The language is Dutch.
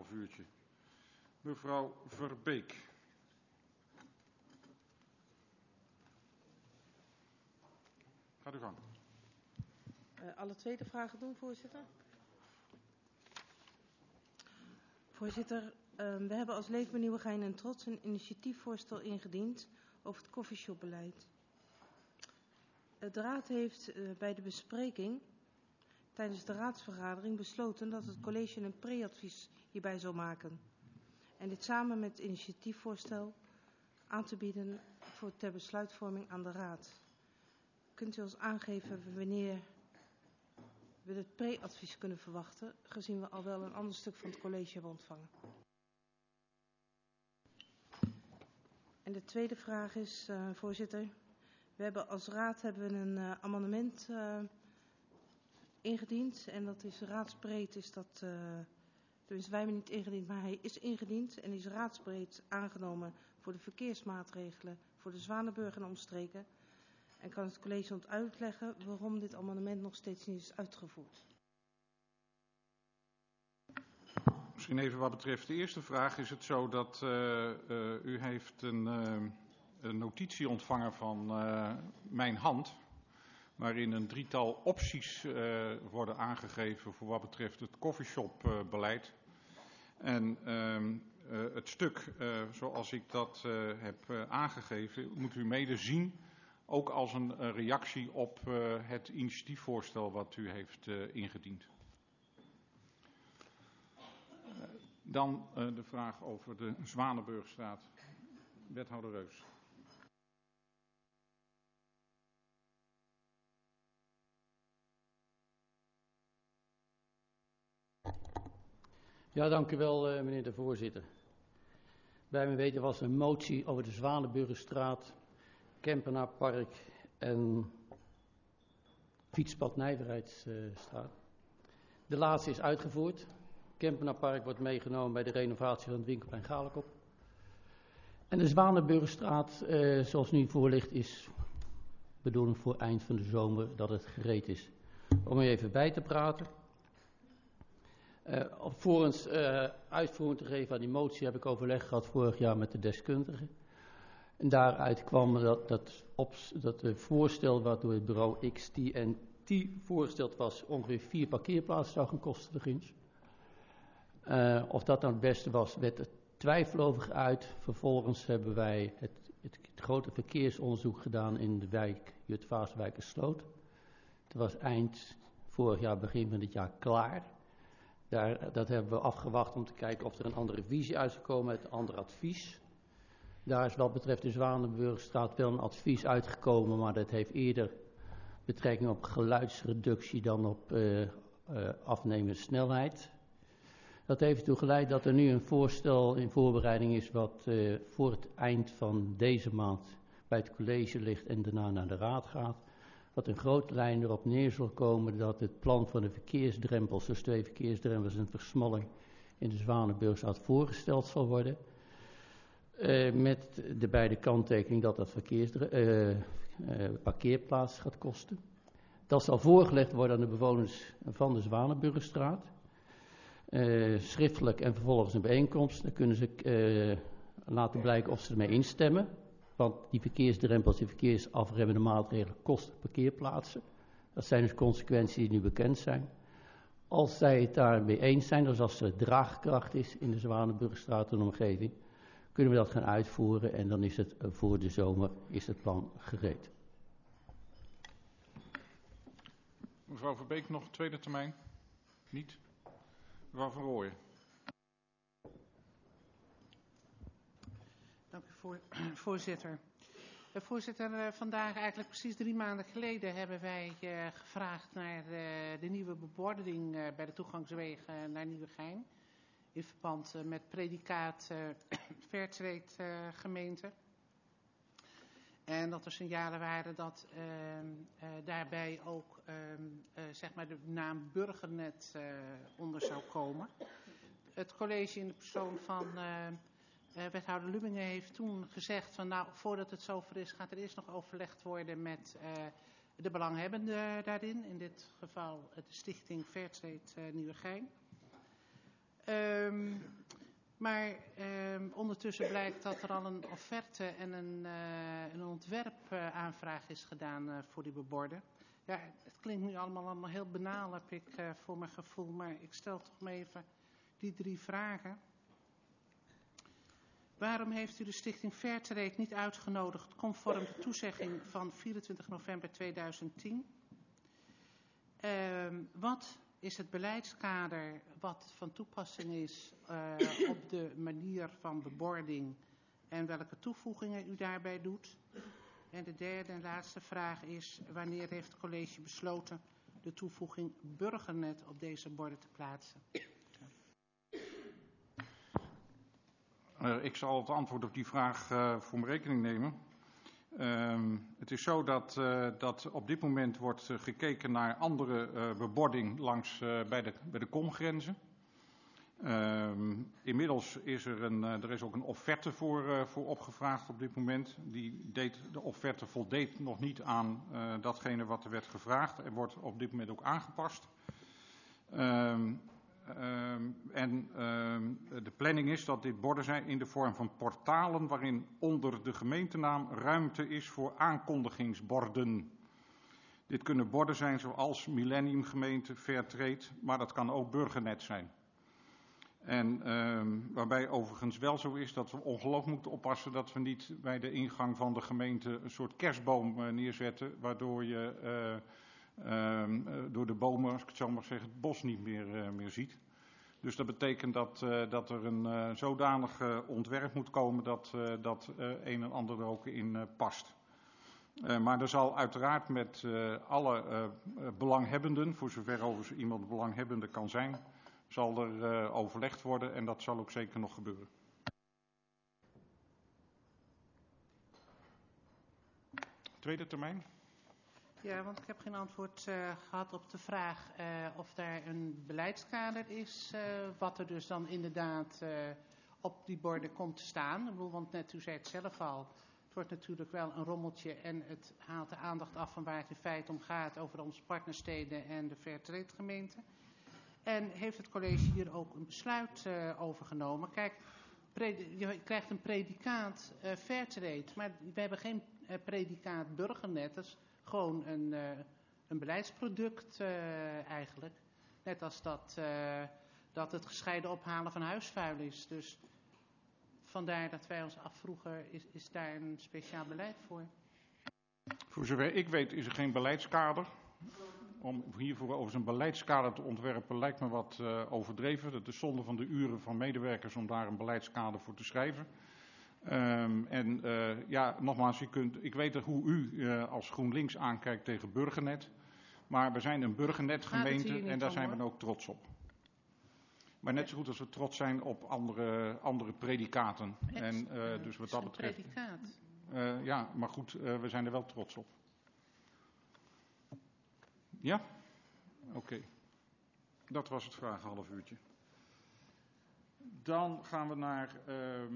anderhalf uurtje. Mevrouw Verbeek. Gaat u gang. Alle tweede vragen doen, voorzitter. Voorzitter, we hebben als Leefbaar Nieuwegein en Trots een initiatiefvoorstel ingediend over het coffeeshopbeleid. De Raad heeft bij de bespreking tijdens de raadsvergadering besloten dat het college een pre-advies hierbij zal maken. En dit samen met het initiatiefvoorstel aan te bieden ter besluitvorming aan de Raad. Kunt u ons aangeven wanneer we het pre-advies kunnen verwachten, gezien we al wel een ander stuk van het college hebben ontvangen? En de tweede vraag is, voorzitter, we hebben als Raad een amendement ingediend en dat is raadsbreed, is dat, dus wij hebben niet ingediend, maar hij is ingediend en is raadsbreed aangenomen voor de verkeersmaatregelen voor de Zwanenburg en omstreken. En kan het college ons uitleggen waarom dit amendement nog steeds niet is uitgevoerd? Misschien even wat betreft de eerste vraag. Is het zo dat u heeft een notitie ontvangen van mijn hand, waarin een drietal opties worden aangegeven voor wat betreft het coffeeshopbeleid. En het stuk zoals ik dat heb aangegeven, moet u mede zien, ook als een reactie op het initiatiefvoorstel wat u heeft ingediend. Dan de vraag over de Zwanenburgstraat. Wethouder Reus. Ja, dank u wel, meneer de voorzitter. Bij mijn weten was een motie over de Zwanenburgstraat, Kempenaarpark en fietspad Nijverheidsstraat. De laatste is uitgevoerd. Kempenaarpark wordt meegenomen bij de renovatie van het winkelplein Galekop. En de Zwanenburgstraat, zoals nu voor ligt, is bedoeling voor eind van de zomer dat het gereed is. Om u even bij te praten. Alvorens uitvoering te geven aan die motie heb ik overleg gehad vorig jaar met de deskundigen. En daaruit kwam dat het voorstel wat door het bureau XT&T voorgesteld was ongeveer 4 parkeerplaatsen zou gaan kosten de gunst. Of dat nou het beste was, werd er twijfel over geuit. Vervolgens hebben wij het grote verkeersonderzoek gedaan in de wijk Jutphaaswijkersloot. Het was eind vorig jaar, begin van dit jaar klaar. Dat hebben we afgewacht om te kijken of er een andere visie uit zou komen, het ander advies. Daar is wat betreft de Zwanenburgstraat wel een advies uitgekomen, maar dat heeft eerder betrekking op geluidsreductie dan op afnemende snelheid. Dat heeft ertoe geleid dat er nu een voorstel in voorbereiding is wat voor het eind van deze maand bij het college ligt en daarna naar de raad gaat. Wat een grote lijn erop neer zal komen dat het plan van de verkeersdrempels, dus 2 verkeersdrempels en versmalling in de Zwanenburgstraat voorgesteld zal worden. Met de beide kanttekening dat dat parkeerplaats gaat kosten. Dat zal voorgelegd worden aan de bewoners van de Zwanenburgstraat. Schriftelijk en vervolgens een bijeenkomst. Dan kunnen ze laten blijken of ze ermee instemmen. Want die verkeersdrempels, die verkeersafremmende maatregelen kosten parkeerplaatsen. Dat zijn dus consequenties die nu bekend zijn. Als zij het daarmee eens zijn, dus als er draagkracht is in de Zwanenburgstraat en omgeving, kunnen we dat gaan uitvoeren en dan is het voor de zomer is het plan gereed. Mevrouw Verbeek, nog tweede termijn? Niet? Mevrouw Van Rooyen. Dank u, voorzitter. Voorzitter, vandaag eigenlijk precies 3 maanden geleden hebben wij gevraagd naar de nieuwe bebordering bij de toegangswegen naar Nieuwegein. In verband met predicaat Fairtrade gemeente. En dat er signalen waren dat daarbij ook zeg maar de naam Burgernet onder zou komen. Het college in de persoon van wethouder Lubbingen heeft toen gezegd van nou, voordat het zover is, gaat er eerst nog overlegd worden met de belanghebbenden daarin. In dit geval de stichting Fairtrade Nieuwegein. Maar ondertussen blijkt dat er al een offerte en een ontwerpaanvraag is gedaan voor die beborden. Ja, het klinkt nu allemaal heel banaal, heb ik voor mijn gevoel. Maar ik stel toch maar even die 3 vragen. Waarom heeft u de stichting Fairtrade niet uitgenodigd conform de toezegging van 24 november 2010? Wat is het beleidskader wat van toepassing is op de manier van bebording en welke toevoegingen u daarbij doet? En de derde en laatste vraag is, wanneer heeft het college besloten de toevoeging Burgernet op deze borden te plaatsen? Ik zal het antwoord op die vraag voor mijn rekening nemen. Het is zo dat op dit moment wordt gekeken naar andere bebording bij de komgrenzen. Inmiddels is er is ook een offerte voor opgevraagd op dit moment. De offerte voldeed nog niet aan datgene wat er werd gevraagd en wordt op dit moment ook aangepast. De planning is dat dit borden zijn in de vorm van portalen waarin onder de gemeentenaam ruimte is voor aankondigingsborden. Dit kunnen borden zijn zoals Millennium Gemeente, Fairtrade, maar dat kan ook Burgernet zijn. En waarbij overigens wel zo is dat we ongelooflijk moeten oppassen dat we niet bij de ingang van de gemeente een soort kerstboom neerzetten, waardoor je door de bomen, als ik het zo mag zeggen, het bos niet meer ziet. Dus dat betekent dat er een zodanig ontwerp moet komen dat een en ander er ook in past. Maar er zal uiteraard met alle belanghebbenden, voor zover overigens iemand belanghebbende kan zijn, zal er overlegd worden en dat zal ook zeker nog gebeuren. Tweede termijn. Ja, want ik heb geen antwoord gehad op de vraag of daar een beleidskader is, wat er dus dan inderdaad op die borden komt te staan. Ik bedoel, want net u zei het zelf al, het wordt natuurlijk wel een rommeltje en het haalt de aandacht af van waar het in feite om gaat over onze partnersteden en de Fairtrade gemeente. En heeft het college hier ook een besluit over genomen? Kijk, je krijgt een predicaat Fairtrade, maar we hebben geen predicaat Burgernet. Dat is gewoon een beleidsproduct eigenlijk. Net als dat het gescheiden ophalen van huisvuil is. Dus vandaar dat wij ons afvroegen, is daar een speciaal beleid voor? Voor zover ik weet is er geen beleidskader. Om hiervoor overigens een beleidskader te ontwerpen lijkt me wat overdreven. Het is zonde van de uren van medewerkers om daar een beleidskader voor te schrijven. Nogmaals, ik weet hoe u als GroenLinks aankijkt tegen Burgernet. Maar we zijn een Burgernet-gemeente en daar zijn we ook trots op. Maar net zo goed als we trots zijn op andere predicaten. Dus wat dat betreft. Ja, maar goed, we zijn er wel trots op. Ja? Oké. Dat was het vragenhalfuurtje. Dan gaan we naar